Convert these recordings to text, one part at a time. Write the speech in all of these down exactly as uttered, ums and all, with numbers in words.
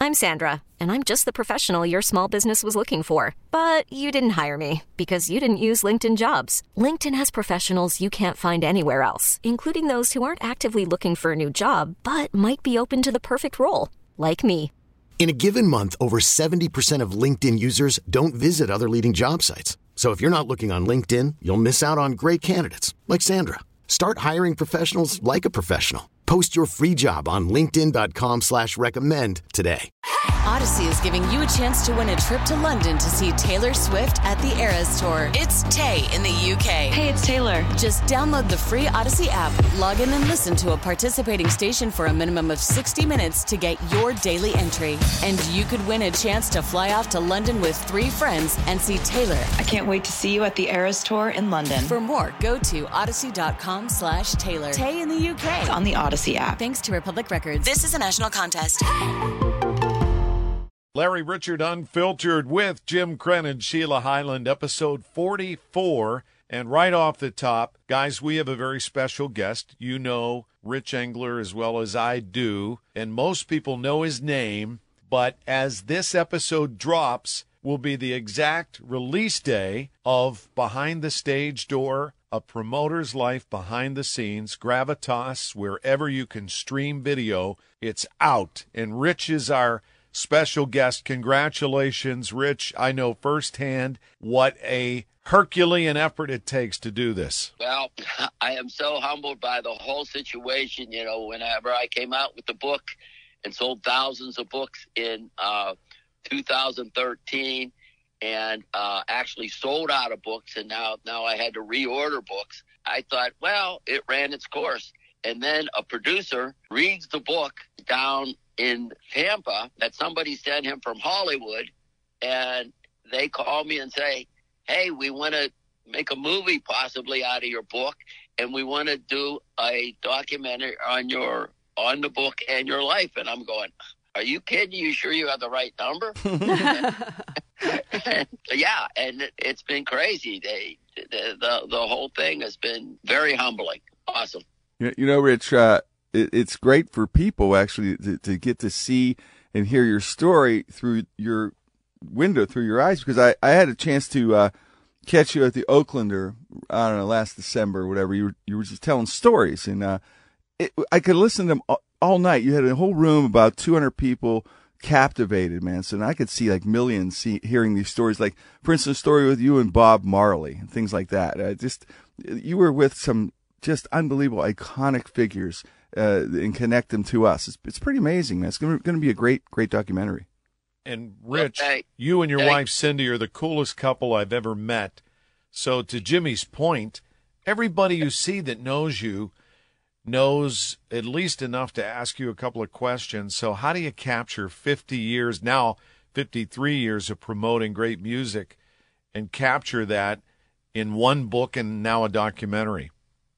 I'm Sandra, and I'm just the professional your small business was looking for. But you didn't hire me because you didn't use LinkedIn Jobs. LinkedIn has professionals you can't find anywhere else, including those who aren't actively looking for a new job, but might be open to the perfect role, like me. In a given month, over seventy percent of LinkedIn users don't visit other leading job sites. So if you're not looking on LinkedIn, you'll miss out on great candidates like Sandra. Start hiring professionals like a professional. Post your free job on linkedin.com slash recommend today. Odyssey is giving you a chance to win a trip to London to see Taylor Swift at the Eras Tour. It's Tay in the U K. Hey, it's Taylor. Just download the free Odyssey app, log in and listen to a participating station for a minimum of sixty minutes to get your daily entry. And you could win a chance to fly off to London with three friends and see Taylor. I can't wait to see you at the Eras Tour in London. For more, go to odyssey.com slash Taylor. Tay in the U K. It's on the Odyssey app. Thanks to Republic Records. This is a national contest. Larry Richard Unfiltered with Jim Crennan, Sheila Highland, episode forty-four. And right off the top, guys, we have a very special guest. You know Rich Engler as well as I do, and most people know his name. But as this episode drops, will be the exact release day of Behind the Stage Door, a promoter's life behind the scenes, Gravitas, wherever you can stream video, it's out. And Rich is our special guest. Congratulations, Rich. I know firsthand what a Herculean effort it takes to do this. Well, I am so humbled by the whole situation. You know, whenever I came out with the book and sold thousands of books in uh, two thousand thirteen and uh, actually sold out of books, and now, now I had to reorder books, I thought, well, it ran its course. And then a producer reads the book down in Tampa that somebody sent him from Hollywood, and they call me and say, hey, we want to make a movie possibly out of your book, and we want to do a documentary on your on the book and your life. And I'm going, are you kidding? You sure you have the right number? and, yeah, and it, it's been crazy. They, the, the the whole thing has been very humbling. Awesome. You know, Rich, uh, it, it's great for people actually to, to get to see and hear your story through your window, through your eyes, because I, I had a chance to uh, catch you at the Oaklander, I don't know, last December or whatever. You were, you were just telling stories, and uh, it, I could listen to them all, all night. You had a whole room, about two hundred people captivated, man. So I could see like millions see, hearing these stories. Like, for instance, a story with you and Bob Marley and things like that. Uh, just you were with some just unbelievable, iconic figures uh, and connect them to us. It's, it's pretty amazing, man. It's going to be a great, great documentary. And Rich, okay. you and your okay. wife Cindy are the coolest couple I've ever met. So to Jimmy's point, everybody you see that knows you knows at least enough to ask you a couple of questions. So how do you capture fifty years, now fifty-three years of promoting great music, and capture that in one book and now a documentary?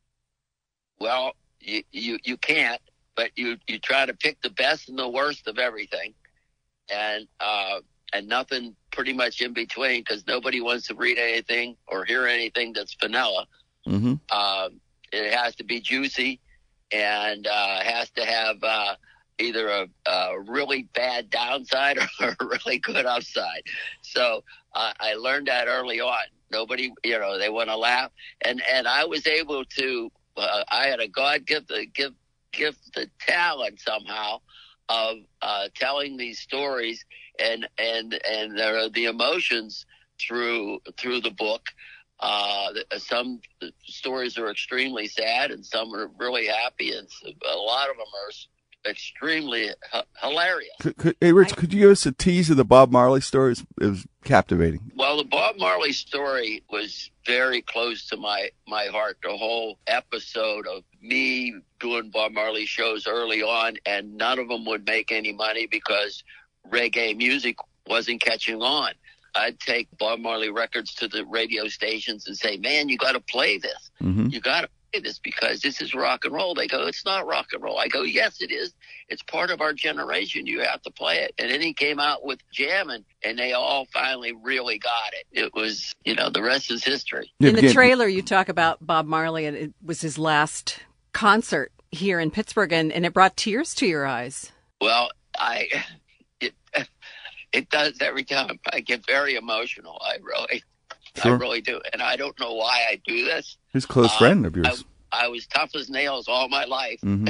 Well, you, you, you can't, but you, you try to pick the best and the worst of everything, and uh, and nothing pretty much in between, because nobody wants to read anything or hear anything that's vanilla. Mm-hmm. Uh, it has to be juicy, and uh, has to have uh, either a, a really bad downside or a really good upside. So uh, I learned that early on. Nobody, you know, they want to laugh, and and I was able to. Uh, I had a God gift, gift, gifted talent somehow of uh, telling these stories and and and there are the emotions through through the book. Uh, some stories are extremely sad, and some are really happy, and a lot of them are extremely h- hilarious. Could, could, hey, Rich, could you give us a tease of the Bob Marley story? It was, it was captivating. Well, the Bob Marley story was very close to my, my heart. The whole episode of me doing Bob Marley shows early on, and none of them would make any money because reggae music wasn't catching on. I'd take Bob Marley records to the radio stations and say, man, you got to play this. Mm-hmm. You got to play this because this is rock and roll. They go, it's not rock and roll. I go, yes, it is. It's part of our generation. You have to play it. And then he came out with Jammin', and they all finally really got it. It was, you know, the rest is history. In the trailer, you talk about Bob Marley, and it was his last concert here in Pittsburgh, and, and it brought tears to your eyes. Well, I... It, does every time. I get very emotional. I really, Sure. I really do. And I don't know why I do this. Who's a close Uh, friend of yours? I, I was tough as nails all my life. hmm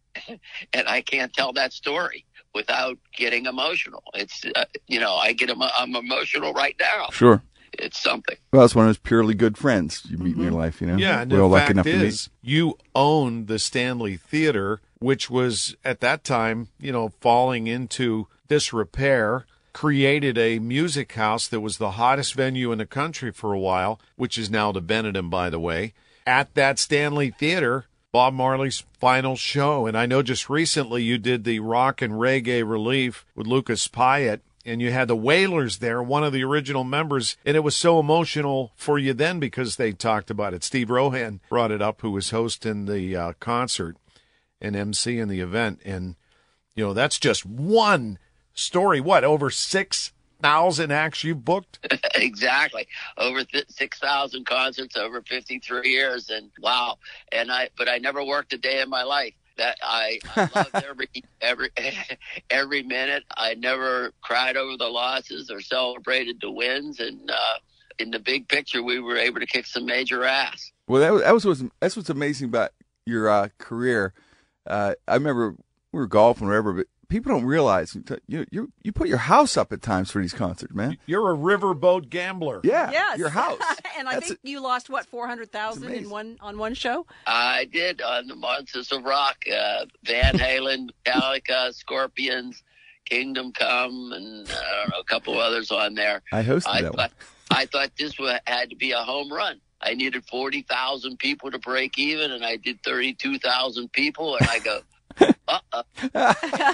And I can't tell that story without getting emotional. It's, uh, you know, I get, emo- I'm emotional right now. Sure. It's something. Well, it's one of those purely good friends you meet in your life, you know? Yeah, and We're all the lucky fact enough to meet. is, you own the Stanley Theater, which was at that time, you know, falling into disrepair, created a music house that was the hottest venue in the country for a while, which is now the Benetton, by the way. At that Stanley Theater, Bob Marley's final show. And I know just recently you did the rock and reggae relief with Lucas Pyatt, and you had the Wailers there, one of the original members, and it was so emotional for you then because they talked about it. Steve Rohan brought it up, who was hosting the uh, concert and emceeing the event. And, you know, that's just one story. What, over six thousand acts you booked? Exactly. Over th- six thousand concerts over fifty-three years. And wow. And I, but I never worked a day in my life. That I, I loved every, every, every minute. I never cried over the losses or celebrated the wins. And, uh, in the big picture, we were able to kick some major ass. Well, that was, that was what's, that's what's amazing about your uh, career. Uh, I remember we were golfing or whatever, but people don't realize you you you put your house up at times for these concerts, man. You're a riverboat gambler. Yeah, Yes. your house. and I That's think you lost, what, four hundred thousand That's in amazing. one on one show? I did on the Monsters of Rock, uh, Van Halen, Metallica, Scorpions, Kingdom Come, and uh, I don't know, a couple others on there. I hosted I that one. thought, I thought this wa- had to be a home run. I needed forty thousand people to break even, and I did thirty-two thousand people, and I go, uh-uh. Oh,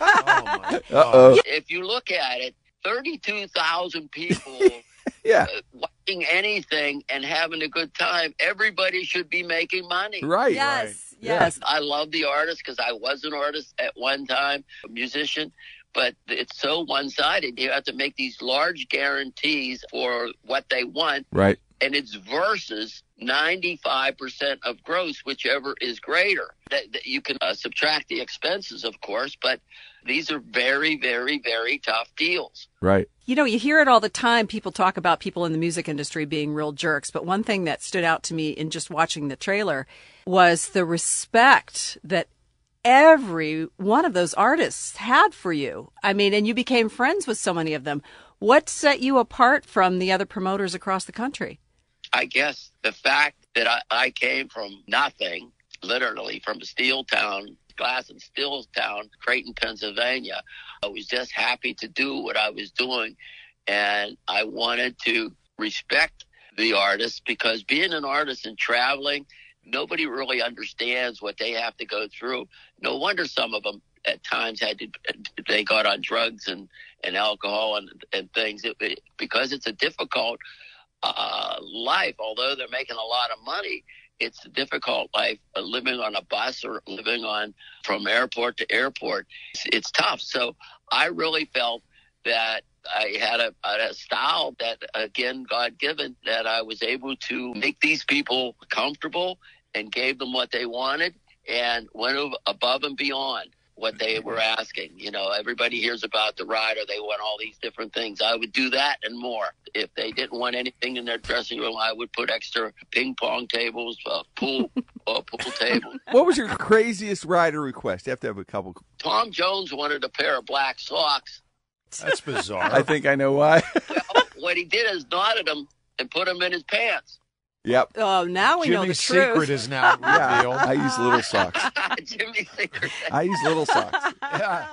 my God. Uh-oh. If you look at it, thirty-two thousand people Yeah, uh, watching anything and having a good time, everybody should be making money. right. Yes, Yeah. yes. I love the artist because I was an artist at one time, a musician, but it's so one-sided. You have to make these large guarantees for what they want, Right. and it's versus ninety-five percent of gross, whichever is greater. That, that you can uh, subtract the expenses, of course, but these are very, very, very tough deals. Right. You know, you hear it all the time. People talk about people in the music industry being real jerks. But one thing that stood out to me in just watching the trailer was the respect that every one of those artists had for you. I mean, and you became friends with so many of them. What set you apart from the other promoters across the country? I guess the fact that I, I came from nothing, literally from a steel town, glass and steel town, Creighton, Pennsylvania. I was just happy to do what I was doing. And I wanted to respect the artists because being an artist and traveling, nobody really understands what they have to go through. No wonder some of them at times had to, they got on drugs and, and alcohol and, and things it, it, because it's a difficult uh, life. Although they're making a lot of money, it's a difficult life uh, living on a bus or living on from airport to airport. It's, it's tough. So I really felt that I had a, a style that, again, God given, that I was able to make these people comfortable and gave them what they wanted and went above and beyond what they were asking. You know, everybody hears about the rider. They want all these different things. I would do that and more. If they didn't want anything in their dressing room, I would put extra ping pong tables, uh, pool, uh, pool table. What was your craziest rider request? You have to have a couple. Tom Jones wanted a pair of black socks. That's bizarre. I think I know why. Well, what he did is knotted them and put them in his pants. Yep. Oh, now we know the Jimmy's truth. secret is now Yeah. revealed. I use little socks. Jimmy Singer. I use little socks. Yeah.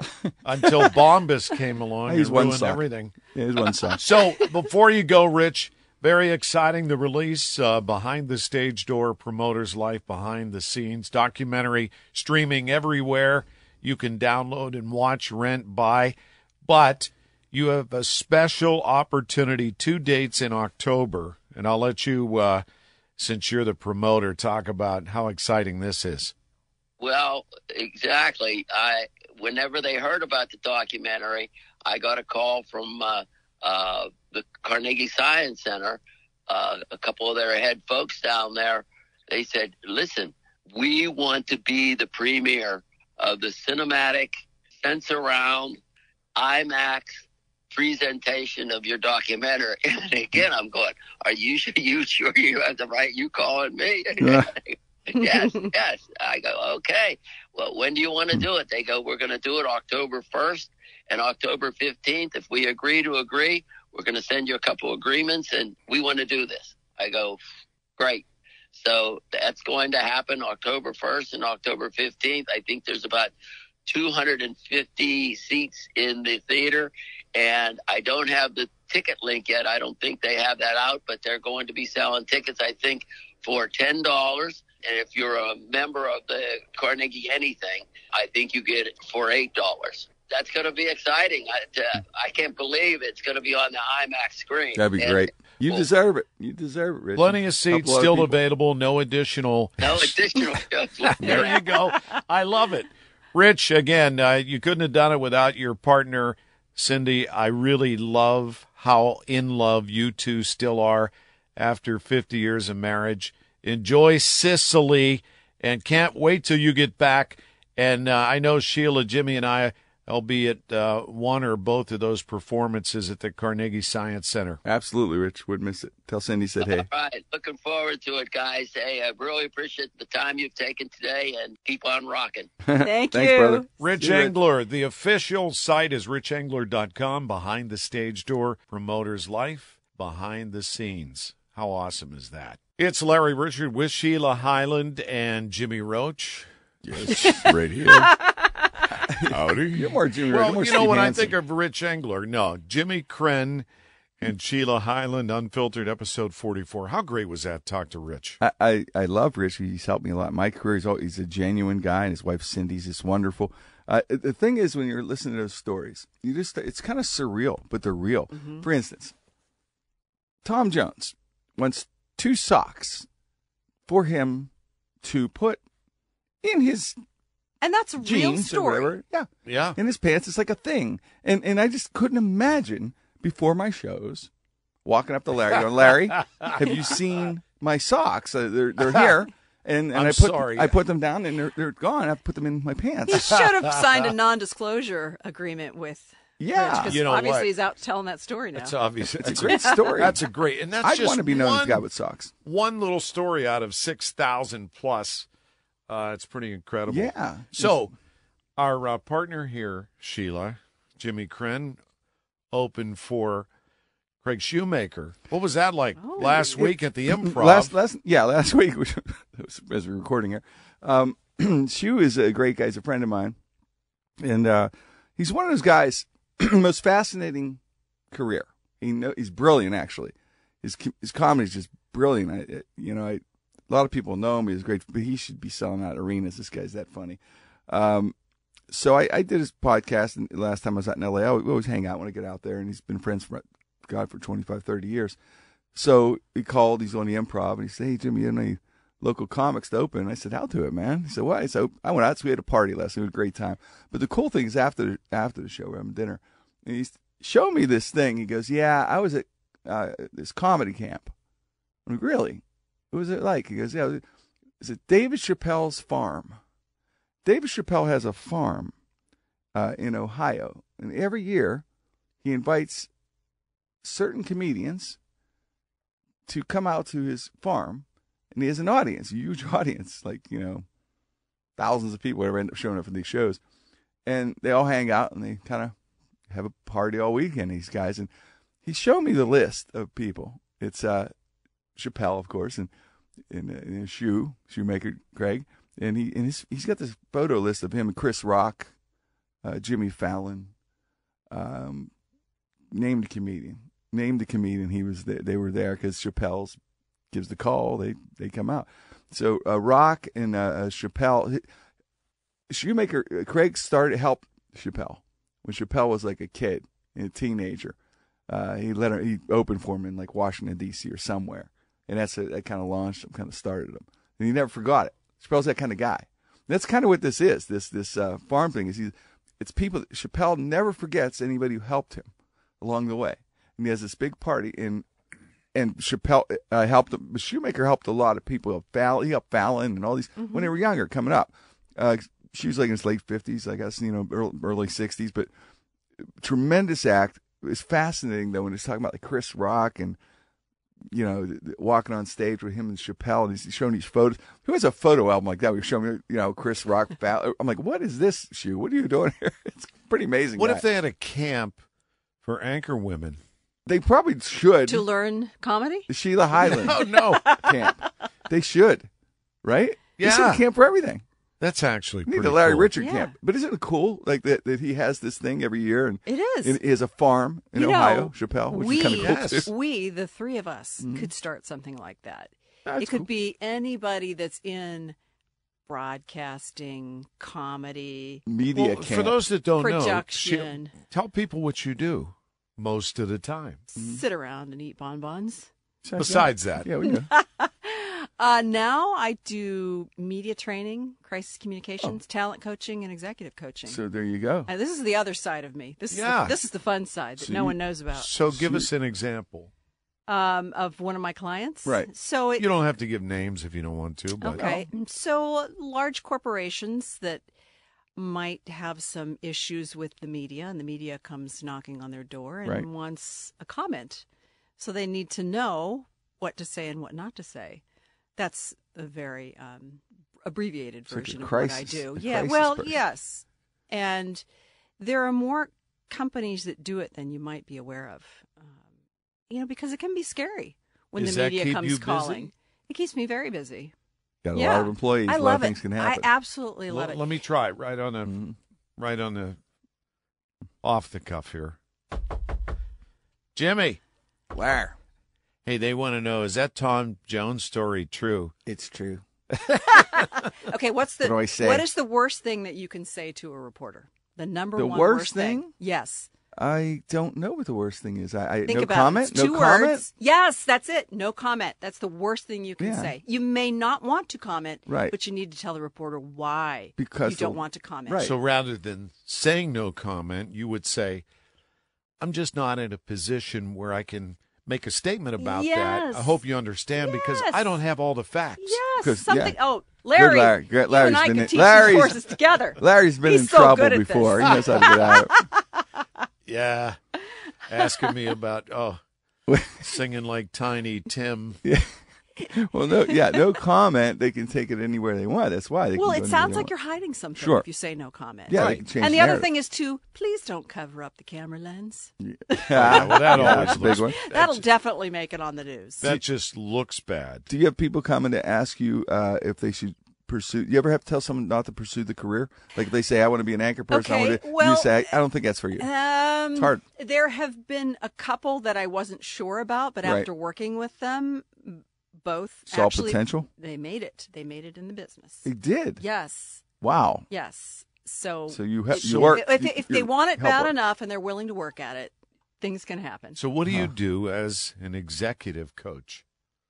Until Bombas came along I use and one ruined sock. everything. Yeah, here's one sock. So before you go, Rich, very exciting, the release, uh, Behind the Stage Door, Promoter's Life Behind the Scenes, documentary streaming everywhere. You can download and watch, rent, buy. But you have a special opportunity, two dates in October. And I'll let you, uh, since you're the promoter, talk about how exciting this is. Well, exactly. I whenever they heard about the documentary, I got a call from uh, uh, the Carnegie Science Center, uh, a couple of their head folks down there. They said, listen, we want to be the premiere of the cinematic, sense around, IMAX presentation of your documentary. And again, I'm going, are you, you sure you have the right? You calling me? Yes, yes. I go, okay. Well, when do you want to do it? They go, we're going to do it October first and October fifteenth. If we agree to agree, we're going to send you a couple agreements, and we want to do this. I go, great. So that's going to happen October first and October fifteenth. I think there's about two hundred fifty seats in the theater, and I don't have the ticket link yet. I don't think they have that out, but they're going to be selling tickets, I think, for ten dollars. And if you're a member of the Carnegie anything, I think you get it for eight dollars. That's going to be exciting. I, uh, I can't believe it's going to be on the IMAX screen. That'd be and, great. You well, deserve it. You deserve it, Rich. Plenty of seats still of available. No additional. No additional. There you go. I love it. Rich, again, uh, you couldn't have done it without your partner, Cindy. I really love how in love you two still are after fifty years of marriage. Enjoy Sicily, and can't wait till you get back. And uh, I know Sheila, Jimmy, and I will be at uh, one or both of those performances at the Carnegie Science Center. Absolutely, Rich. Wouldn't miss it. Tell Cindy said hey. All right. Looking forward to it, guys. Hey, I really appreciate the time you've taken today, and keep on rocking. Thank Thanks, you. Brother. Rich you, Engler, Rich. The official site is rich engler dot com. Behind the Stage Door, Promoter's Life, behind the scenes. How awesome is that? It's Larry Richert with Sheila Hyland and Jimmy Roach. Yes, right here. Howdy. You're more Jimmy Roach. Well, more you know, Steve when Hansen. I think of Rich Engler, no, Jimmy Krenn and Sheila Hyland, Unfiltered, episode forty-four. How great was that, Talk to Rich? I, I, I love Rich. He's helped me a lot in my career. He's, always, he's a genuine guy, and his wife Cindy's just wonderful. Uh, the thing is, when you're listening to those stories, you just it's kind of surreal, but they're real. Mm-hmm. For instance, Tom Jones wants two socks for him to put in his and that's a real jeans story. Or whatever. Yeah, yeah. In his pants, it's like a thing, and and I just couldn't imagine before my shows walking up to Larry, going, Larry, have you seen my socks? Uh, they're they're here. And, and I'm I put sorry. I put them down and they're they're gone. I put them in my pants. He should have signed a non-disclosure agreement with. Yeah, Rich, you know obviously what? he's out telling that story now. It's obvious. It's a great story. That's a great, and that's I'd just want to be known one, as a guy with socks. One little story out of six thousand plus. Uh, it's pretty incredible. Yeah. So, our uh, partner here, Sheila, Jimmy Krenn, opened for Craig Shoemaker. What was that like oh, last it, week at the Improv? Last, last, yeah, last week as we're recording here. Um, Shu is a great guy. He's a friend of mine, and uh, he's one of those guys. Most fascinating career. He know he's brilliant. Actually, his his comedy is just brilliant. I, you know, I, a lot of people know him. He's great, but he should be selling out arenas. This guy's that funny. Um, so I, I did his podcast, and last time I was out in L A, I always hang out when I get out there, and he's been friends for God for twenty-five, thirty years. So he called. He's on the Improv, and he said, "Hey, Jimmy, you have any local comics to open?" And I said, "I'll do it, man." He said, "What?" I said, "I went out, so we had a party last night. It was a great time." But the cool thing is after after the show, we're having dinner, and he showed me this thing. He goes, "Yeah, I was at uh, this comedy camp." I'm like, "Really? What was it like?" He goes, "Yeah, it was at David Chappelle's farm. David Chappelle has a farm uh, in Ohio, and every year he invites certain comedians to come out to his farm, and he has an audience, a huge audience, like, you know, thousands of people, whatever, end up showing up for these shows, and they all hang out and they kind of have a party all weekend, these guys. And he showed me the list of people. It's uh, Chappelle, of course, and and, uh, and Shoe, Shoemaker Craig, and he and his, he's got this photo list of him and Chris Rock, uh, Jimmy Fallon, um, named comedian. Named the comedian. He was there, they were there because Chappelle's gives the call. They they come out. So uh, Rock and uh, Chappelle, Shoemaker uh, Craig started helped Chappelle when Chappelle was like a kid, a teenager. Uh, he let him, he opened for him in like Washington D C or somewhere, and that's a, that kind of launched him, kind of started him, and he never forgot it. Chappelle's that kind of guy. And that's kind of what this is. This this uh, farm thing is. He, it's people. That Chappelle never forgets anybody who helped him along the way. And he has this big party, and and Chappelle uh, helped him. Shoemaker helped a lot of people. Fallon, he helped Fallon and all these mm-hmm. when they were younger, coming up. Uh, she was like in his late fifties, I guess, you know, early, early sixties, but tremendous act. was fascinating though when he's talking about like Chris Rock and you know th- th- walking on stage with him and Chappelle, and he's showing these photos. Who has a photo album like that? We're showing me, you know, Chris Rock. I'm like, what is this, Shu? What are you doing here? It's pretty amazing. What guy. if they had a camp for anchor women? They probably should. To learn comedy? The Sheila Highland Oh no, camp. They should, right? They should Yeah. have camp for everything. that's actually We need pretty the Larry cool. Richard Yeah. camp. But isn't it cool like that, that he has this thing every year and It is. and he has a farm in You know, Ohio, Chappelle, which we, is kind of cool Yes. too. we, the three of us, could start something like that. That's it could cool. be anybody that's in broadcasting, comedy. Media Well, camp. for those that don't know, Production. she- tell people what you do most of the time. Sit around and eat bonbons. Besides that, Yeah, we know. Uh, now I do media training, crisis Oh. communications, talent coaching, and executive coaching. So there you go. Uh, this is the other side of me. This Yeah. is the, this is the fun side that So no you- one knows about. so give us an example. Um, of one of my clients. Right. So it, You don't have to give names if you don't want to, but okay. So large corporations that might have some issues with the media, and the media comes knocking on their door and Right. wants a comment. So they need to know what to say and what not to say. That's a very um, abbreviated It's like a version of crisis- what I do. a Yeah, crisis well, person. yes. And there are more companies that do it than you might be aware of. Um, you know, because it can be scary when Does the that media keep comes you busy? calling. It keeps me very busy. Got a yeah. lot of employees. I a lot love of things it. can happen. I absolutely L- love it. let me try it right on the Mhm. right on the off the cuff here. Jimmy, Where? hey, they want to know, is that Tom Jones story true? It's true. Okay, what's the What do I say? what is the worst thing that you can say to a reporter? The number The one worst thing? thing? Yes. I don't know what the worst thing is. I, I Think no about comment. it. It's two no comment. words. Yes, that's it. No comment. That's the worst thing you can Yeah. say. You may not want to comment, Right. but you need to tell the reporter why Because you don't the- want to comment. right. So rather than saying no comment, you would say, I'm just not in a position where I can make a statement about Yes. that. I hope you understand because Yes. I don't have all the facts. Yes, 'Cause, something. yeah. Oh, Larry, Larry. Good you Larry's and I been can in- teach Larry's- these horses together. Larry's been He's in so trouble good at this. before. He knows how to get out of Yeah. Asking me about, oh, it. singing like Tiny Tim. Yeah. Well, no, yeah, no comment. They can take it anywhere they want. That's why. They Well, can go it anywhere sounds they like want. you're hiding something Sure. if you say no comment. Yeah, they Right. can change And the other narrative. thing is to please don't cover up the camera lens. Yeah, well, that yeah, always that's a big looks- one. That'll definitely make it on the news. That just looks bad. Do you have people coming to ask you uh, if they should pursue? You ever have to tell someone not to pursue the career? Like if they say, "I want to be an anchor person," I Okay, want to, well, you say, "I don't think that's for you." Um, It's hard. There have been a couple that I wasn't sure about, but Right. after working with them, both Saw actually, potential? They made it. They made it in the business. They did. Yes, Wow. yes. So, So you have you So- work. if, you- if they you're want it bad helper. enough and they're willing to work at it, things can happen. So what do you Huh. do as an executive coach?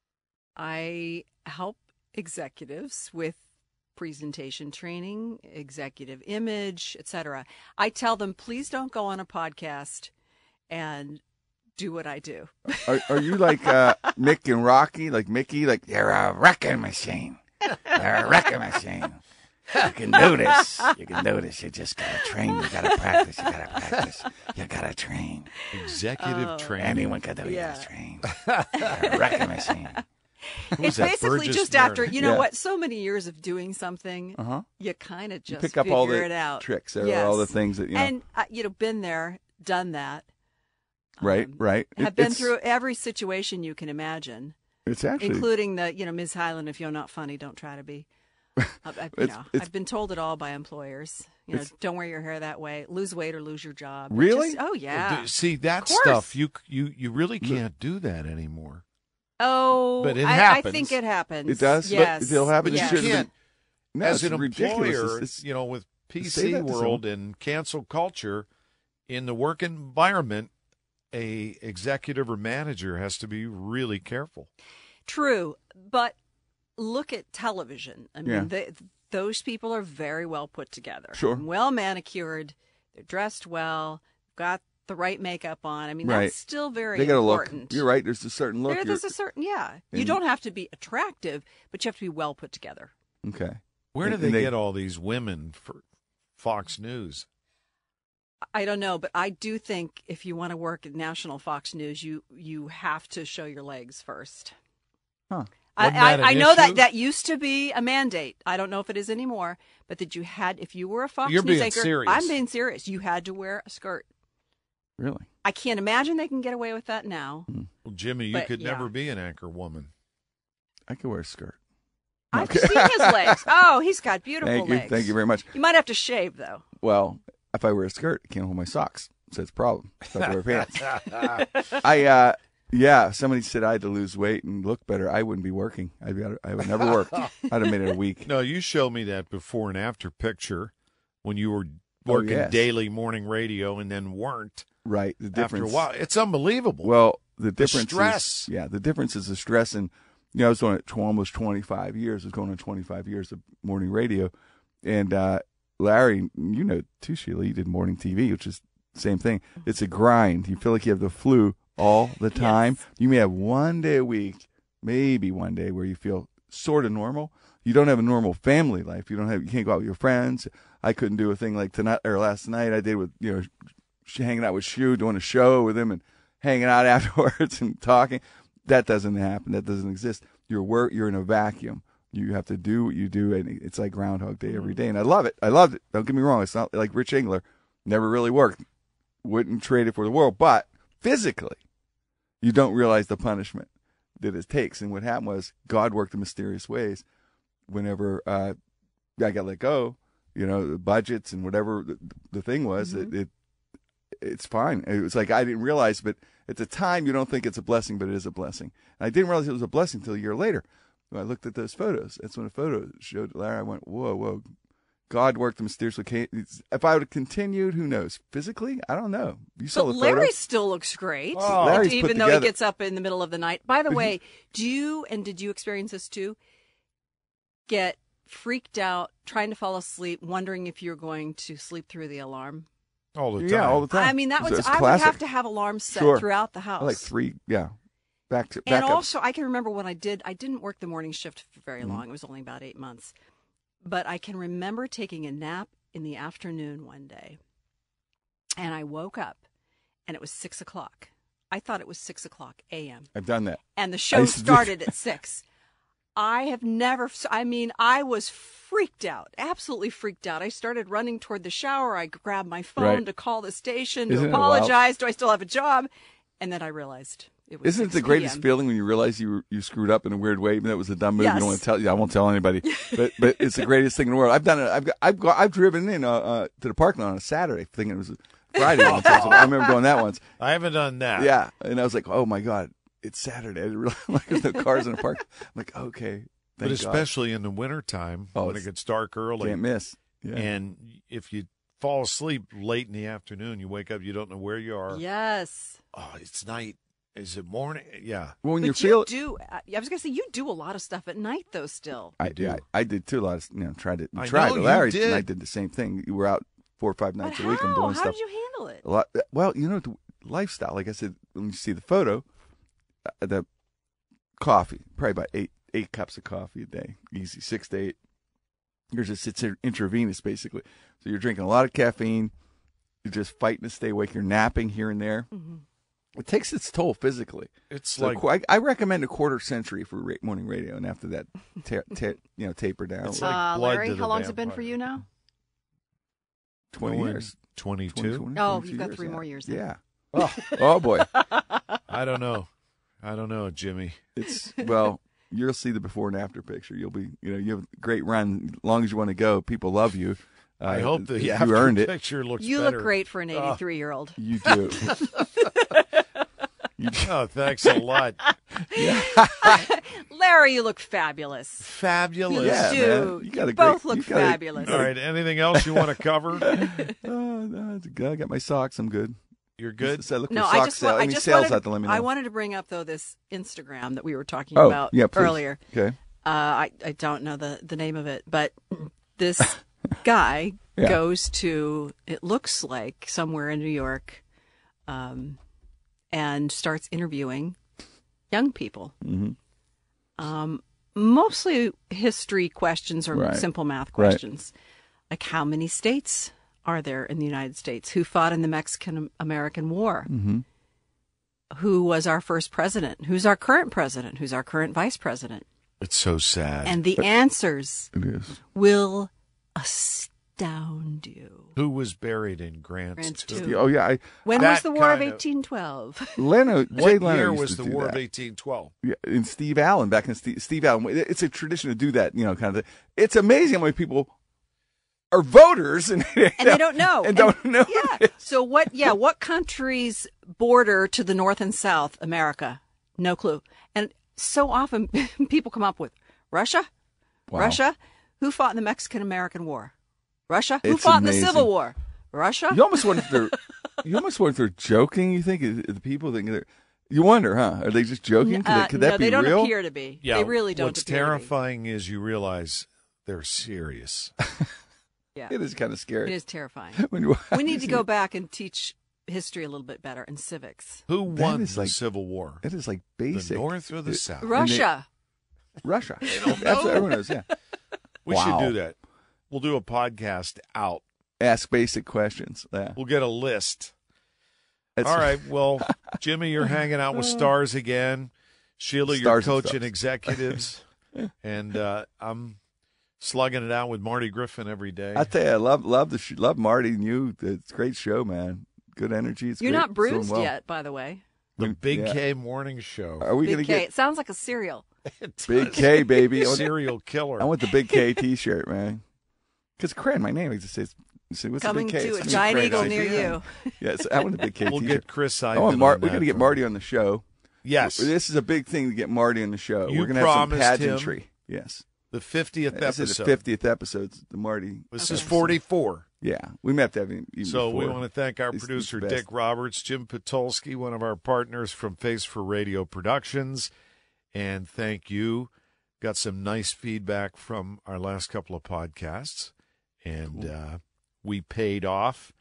I help executives with presentation training, executive image, et cetera. I tell them, please don't go on a podcast and do what I do. Are, are you like uh, Mick and Rocky? Like Mickey? Like you're a wrecking machine. You're a wrecking machine. You can do this. You can do this. You just gotta train. You gotta practice. You gotta practice. You gotta train. Executive Oh. training. Anyone can do it. Yeah. You gotta train. You're a wrecking machine. Who's It's that, basically Burgess just after, Meredith? you know Yeah. what, so many years of doing something, Uh huh. you kind of You just pick up figure all the it out. tricks. There Yes. are all the things that you know. And, uh, you know, been there, done that. right. Um, Right. Have It- been it's- through every situation you can imagine, It's actually. including the, you know, Miz Highland, if you're not funny, don't try to be. I, I, you It's- know, it's- I've been told it all by employers. You know, It's- don't wear your hair that way. Lose weight or lose your job. Really? Just- oh yeah. D- See, that Of course. stuff, you you you really can't do that anymore. Oh, But it I, I happens. think it happens. It does? But Yes. it'll happen. But It yes. you should've can't, no, as it's an ridiculous. employer, It's- it's- you know, with say P C that to world and cancel culture, in the work environment, a executive or manager has to be really careful. True, but look at television. I mean, Yeah. they, those people are very well put together. Sure. Well manicured. They're dressed well. Got the right makeup on. I mean, Right. that's still very they got to look. important. You're right. There's a certain look. There, there's You're- a certain, yeah. You and- don't have to be attractive, but you have to be well put together. okay. Where do And- they, and they- get all these women for Fox News? I don't know, but I do think if you want to work at National Fox News, you you have to show your legs first. Huh. I, Wasn't that I, I an know that issue? that used to be a mandate. I don't know if it is anymore, but that you had, if you were a Fox You're News being anchor, serious. I'm being serious. You had to wear a skirt. Really? I can't imagine they can get away with that now. Well, Jimmy, you But, could yeah. never be an anchor woman. I could wear a skirt. I've seen his legs. Oh, he's got beautiful Thank you. legs. Thank you very much. You might have to shave, though. Well, if I wear a skirt, I can't hold my socks. So it's a problem. So I have to wear pants. I, uh, yeah, if somebody said I had to lose weight and look better, I wouldn't be working. I'd be, I would never work. I'd have made it a week. No, you showed me that before and after picture when you were Oh, working yes. daily morning radio and then weren't. Right. The After a difference. while, it's unbelievable. Well, the difference stress. is yeah, the difference is the stress. And you know, I was doing it tw- almost twenty-five years. I was going on twenty-five years of morning radio, and uh, Larry, you know too, Sheila, you did morning T V, which is the same thing. It's a grind. You feel like you have the flu all the time. Yes. You may have one day a week, maybe one day where you feel sort of normal. You don't have a normal family life. You don't have. You can't go out with your friends. I couldn't do a thing like tonight or last night. I did with you know, sh- hanging out with Shu, doing a show with him, and hanging out afterwards and talking. That doesn't happen. That doesn't exist. You're work. You're in a vacuum. You have to do what you do, and it's like Groundhog Day every day. And I love it. I loved it. Don't get me wrong. It's not like Rich Engler. Never really worked. Wouldn't trade it for the world. But physically, you don't realize the punishment that it takes. And what happened was God worked in mysterious ways. Whenever uh, I got let go, you know, the budgets and whatever the, the thing was, Mm-hmm. it, it it's fine. It was like I didn't realize, but at the time you don't think it's a blessing, but it is a blessing. And I didn't realize it was a blessing until a year later. When I looked at those photos. That's when the photo showed Larry. I went, whoa, whoa. God worked in mysterious ways. If I would have continued, who knows? Physically, I don't know. You saw But the Larry photo. still looks great, Oh. Larry's put even though together. he gets up in the middle of the night. By the But he- way, do you, and did you experience this too, get freaked out trying to fall asleep, wondering if you're going to sleep through the alarm? all the time. Yeah, all the time. I mean, that It's- was, it's I would classic. have to have alarms set Sure. throughout the house. Like three, yeah. Back to back And up. also, I can remember when I did, I didn't work the morning shift for very Mm-hmm. long. It was only about eight months. But I can remember taking a nap in the afternoon one day. And I woke up and it was six o'clock. I thought it was six o'clock a.m. I've done that. And the I show used to do- started at six. I have never, I mean, I was freaked out, absolutely freaked out. I started running toward the shower. I grabbed my phone Right. to call the station, Isn't to it wild? apologize. Do I still have a job? And then I realized it was Isn't it the six greatest p.m. feeling when you realize you you screwed up in a weird way? Even though it was a dumb move. You Yes. don't want to tell you. I won't tell anybody. But but it's the greatest thing in the world. I've done it. I've got, I've got, I've driven in uh, uh, to the parking lot on a Saturday, thinking it was a Friday. once. I remember doing that once. I haven't done that. Yeah, and I was like, oh my god, it's Saturday. I didn't realize like there's no cars in the park. I'm like, okay, But thank God. especially in the wintertime Oh, when it it's- gets dark early. Can't miss. Yeah. And if you fall asleep late in the afternoon, you wake up, you don't know where you are. Yes. Oh, it's night. Is it morning? Yeah. well, when But you you feel, do, I was going to say, you do a lot of stuff at night, though, still. I, do. yeah, I, I did too. A lot of you know tried it. I tried. know but you Larry did. and I did the same thing. You were out four or five But nights how? a week and doing How stuff. did you handle it? A lot. Well, you know the lifestyle. Like I said, when you see the photo, uh, the coffee, probably about eight eight cups of coffee a day, easy, six to eight. Yours just sits in- intravenous, basically. So you're drinking a lot of caffeine. You're just fighting to stay awake. You're napping here and there. Mm-hmm. It takes its toll physically. It's So like qu- I, I recommend a quarter century for ra- morning radio, and after that, ta- ta- you know, taper down. It's Like like uh, blood Larry, to the how long's it been for vampire. you now? twenty going years. twenty-two? twenty, twenty, Oh, twenty-two you've got years, three yeah. more years then. Yeah. Oh, Oh boy. I don't know. I don't know, Jimmy. It's well, you'll see the before and after picture. You'll be, you know, you have a great run. As long as you want to go, people love you. Uh, I hope the you after earned it. picture looks You better. look great for an Oh. eighty-three-year-old. You do. you do. Oh, thanks a lot. Larry, you look fabulous. Fabulous. Yeah, you do. man. You got a both great- look you got a- fabulous. All right. Anything else you want to cover? Oh, no, it's good. I got my socks. I'm good. You're good. So I look No, for I sock just, sale. wa- I Any just sales wanted, out to let me know. I wanted to bring up though this Instagram that we were talking oh, about yeah, please. earlier. Okay. Uh, I I don't know the the name of it, but this guy Yeah. goes to, it looks like somewhere in New York, um, and starts interviewing young people. Mhm. Um, mostly history questions or Right. simple math Right. questions, like how many states are there in the United States who fought in the Mexican-American War? Mm-hmm. Who was our first president? Who's our current president? Who's our current vice president? It's so sad. And the answers It is. will astound you. Who was buried in Grant's, Grant's tomb? tomb. Oh, yeah. I, When That was the War of kind of- eighteen twelve? Leno, What Jay Leno year used was to the do War that. of eighteen twelve? Yeah, and Steve Allen, back in Steve, Steve Allen. It's a tradition to do that, you know, kind of thing. It's amazing how many people are voters and, And they don't know. And don't know. Yeah. So what, yeah, what countries border to the north and south America? No clue. And so often people come up with Russia? Wow. Russia? Who fought in the Mexican-American War? Russia? Who It's fought in amazing. the Civil War? Russia? You almost wonder if they're, you almost wonder if they're joking, you think? The people think they're, you wonder, huh? Are they just joking? Could, Uh, they, could that no, be they don't real? appear to be. They really don't What's appear to be. terrifying is you realize they're serious. Yeah. It is kind of scary. It is terrifying. When you- We need to go back and teach history a little bit better and civics. Who That won is the like- Civil War? It is like The basic. North or the It- South? Russia. Russia. Absolutely, everyone knows, yeah. We Wow. should do that. We'll do a podcast out. Ask basic questions. Yeah. We'll get a list. It's- All right. Well, Jimmy, you're hanging out with stars again. Sheila, you're Stars and coaching stars. executives. And uh, I'm slugging it out with Marty Griffin every day. I tell you, I love love the sh- love Marty and you. It's a great show, man. Good energy. It's You're great. not It's doing bruised well. yet, by the way. the Big Yeah. K Morning Show. Are we Big gonna K. get It sounds like a cereal. Big K, baby? I want, Serial killer. I want the Big K T-shirt, man. Because Cran, my name, it just says, say, what's Coming the Big K? to It's a me, giant Cran. eagle I near say, you. Yes, I want the Big K We'll T-shirt. get Chris I Ivan want Mar- on we're going to that get from- Marty on the show. Yes. This is a big thing to get Marty on the show. You we're going to have some promised him pageantry. Yes. The fiftieth This is episode. the fiftieth episode. The Marty. This Okay. is forty-four. Yeah, we may have to have him. Even So we before. want to thank our He's- he's producer, the best. Dick Roberts, Jim Patulski, one of our partners from Face for Radio Productions. And thank you. Got some nice feedback from our last couple of podcasts. And Cool. uh, we paid off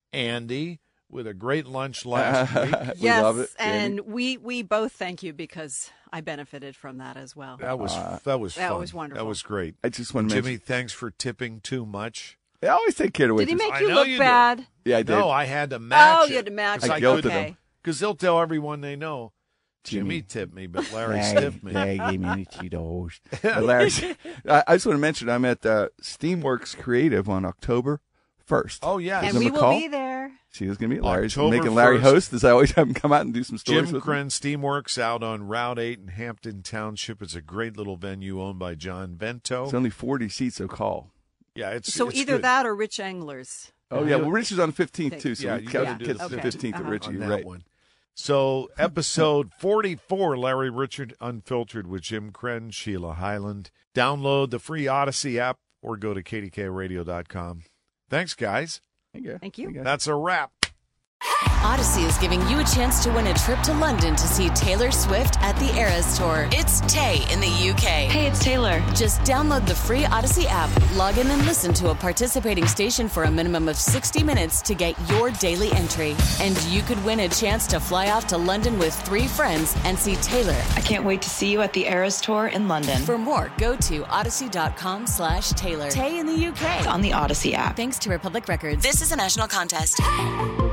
Andy with a great lunch last week. We Yes, love it. and Andy. we we both thank you because I benefited from that as well. That was Uh, that was that fun. was wonderful. That was great. I just want to mention. Jimmy, thanks for tipping too much. I always take care of Did he waitresses. make I you know look you do. bad? Yeah, I did. No, I had to match Oh, it. you had to match I it. guilted okay. him. Because they'll tell everyone they know. Jimmy, Jimmy. tipped me, but Larry stiffed me. They gave me two dollars. Larry, I, I just want to mention I'm at uh, Steamworks Creative on October first. Oh, yeah. And Give we him a will call. be there. She was going to be at Larry's. October Making Larry first. host as I always have him come out and do some stories Jim with me. Kren Steamworks out on Route eight in Hampton Township. It's a great little venue owned by John Vento. It's only forty seats, so call. yeah, it's So it's either good. that or Rich Anglers. Oh, yeah. Well, Rich is on the fifteenth, too, so Yeah, we you got gotta to do get the the Okay. fifteenth of Uh-huh. Richie. on You're that right. one. So episode forty-four, Larry Richard Unfiltered with Jim Kren, Sheila Highland. Download the free Odyssey app or go to k d k radio dot com. Thanks, guys. Thank you. Thank you. guys. That's a wrap. Odyssey is giving you a chance to win a trip to London to see Taylor Swift at the Eras Tour. It's Tay in the U K. Hey, it's Taylor. Just download the free Odyssey app, log in and listen to a participating station for a minimum of sixty minutes to get your daily entry. And you could win a chance to fly off to London with three friends and see Taylor. I can't wait to see you at the Eras Tour in London. For more, go to odyssey.com slash Taylor. Tay in the U K. on the Odyssey app. Thanks to Republic Records. This is a national contest.